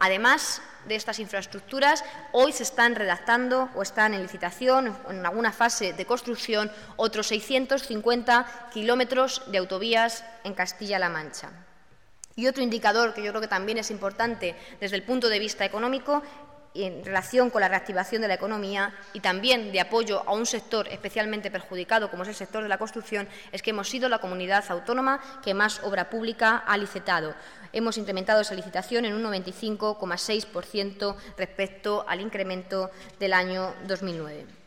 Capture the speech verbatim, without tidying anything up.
Además de estas infraestructuras, hoy se están redactando o están en licitación, en alguna fase de construcción, otros seiscientos cincuenta kilómetros de autovías en Castilla-La Mancha. Y otro indicador que yo creo que también es importante desde el punto de vista económico, en relación con la reactivación de la economía y también de apoyo a un sector especialmente perjudicado, como es el sector de la construcción, es que hemos sido la comunidad autónoma que más obra pública ha licitado. Hemos incrementado esa licitación en un noventa y cinco coma seis por ciento respecto al incremento del año dos mil nueve.